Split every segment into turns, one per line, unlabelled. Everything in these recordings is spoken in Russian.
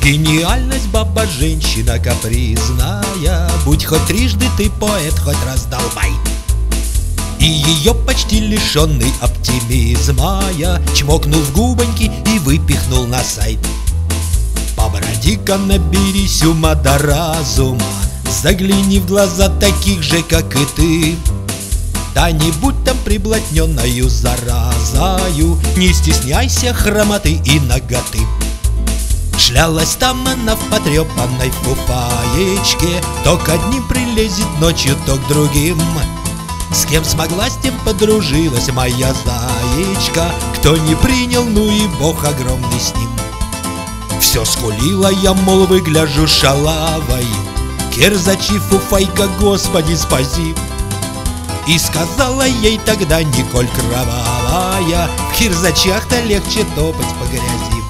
Гениальность, баба, женщина капризная. Будь хоть трижды ты поэт, хоть раздолбай. И ее почти лишенный оптимизма я чмокнул в губоньки и выпихнул на сайт. Поброди-ка, наберись ума да разума, загляни в глаза таких же, как и ты. Да не будь там приблотненною заразою, не стесняйся хромоты и наготы. Шлялась там она в потрепанной фуфаечке, то к одним прилезет ночью, то к другим. С кем смогла, с тем подружилась моя заечка. Кто не принял, ну и бог огромный с ним. Все скулила я, мол, выгляжу шалавой, кирзачи, фуфайка, Господи, спаси. И сказала ей тогда Николь кровавая: в кирзачах-то легче топать по грязи.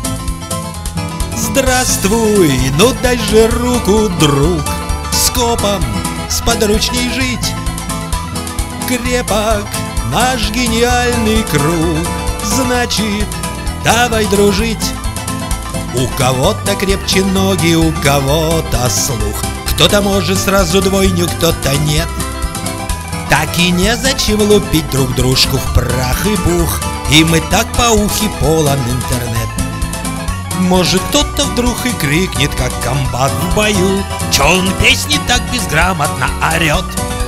Здравствуй, ну дай же руку, друг, скопом сподручней жить. Крепок наш гениальный круг, значит, давай дружить. У кого-то крепче ноги, у кого-то слух, кто-то может сразу двойню, кто-то нет. Так и незачем лупить друг дружку в прах и пух, и мы так по ухи полон интернет. Может, кто-то вдруг и крикнет, как комбат в бою: чё он песни так безграмотно орёт?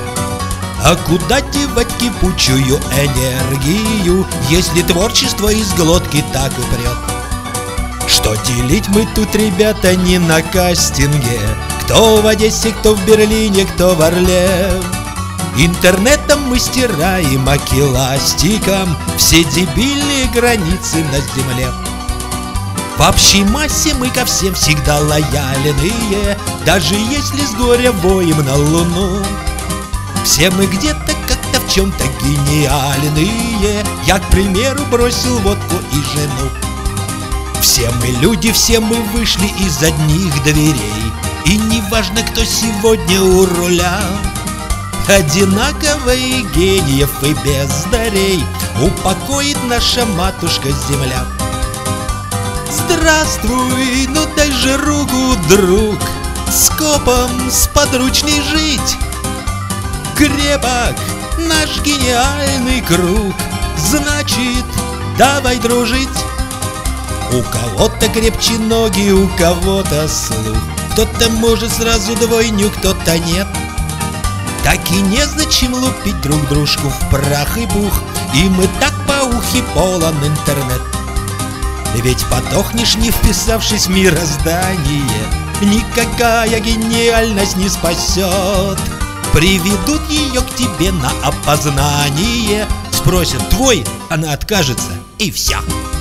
А куда девать кипучую энергию, если творчество из глотки так и прет? Что делить мы тут, ребята, не на кастинге. Кто в Одессе, кто в Берлине, кто в Орле. Интернетом мы стираем акиластиком все дебильные границы на земле. В общей массе мы ко всем всегда лояльные, даже если с горя воем на луну. Все мы где-то как-то в чем-то гениальные. Я, к примеру, бросил водку и жену. Все мы люди, все мы вышли из одних дверей, и неважно, кто сегодня у руля. Одинаковые гениев и бездарей упокоит наша матушка-земля. Здравствуй, ну дай же руку, друг, скопом сподручней жить. Крепок наш гениальный круг, значит, давай дружить. У кого-то крепче ноги, у кого-то слух, кто-то может сразу двойню, кто-то нет. Так и незачем лупить друг дружку в прах и пух, и мы так по ухи полон интернет. Ведь подохнешь, не вписавшись в мироздание, никакая гениальность не спасет. Приведут ее к тебе на опознание, спросят: твой? Она откажется, и все.